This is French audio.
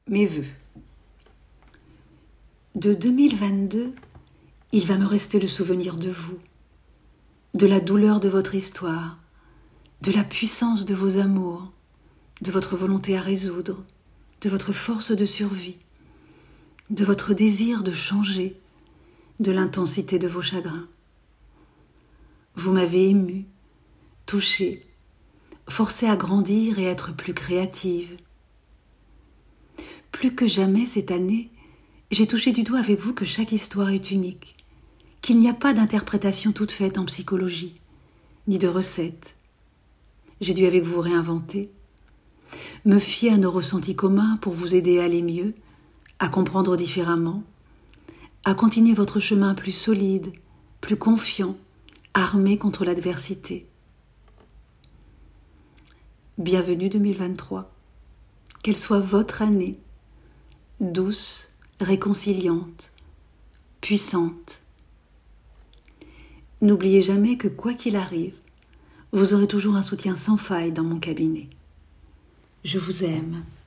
Mes vœux. De 2022, il va me rester le souvenir de vous, de la douleur de votre histoire, de la puissance de vos amours, de votre volonté à résoudre, de votre force de survie, de votre désir de changer, de l'intensité de vos chagrins. Vous m'avez émue, touchée, forcée à grandir et être plus créative. Plus que jamais cette année, j'ai touché du doigt avec vous que chaque histoire est unique, qu'il n'y a pas d'interprétation toute faite en psychologie, ni de recette. J'ai dû avec vous réinventer, me fier à nos ressentis communs pour vous aider à aller mieux, à comprendre différemment, à continuer votre chemin plus solide, plus confiant, armé contre l'adversité. Bienvenue 2023. Qu'elle soit votre année, douce, réconciliante, puissante. N'oubliez jamais que quoi qu'il arrive, vous aurez toujours un soutien sans faille dans mon cabinet. Je vous aime.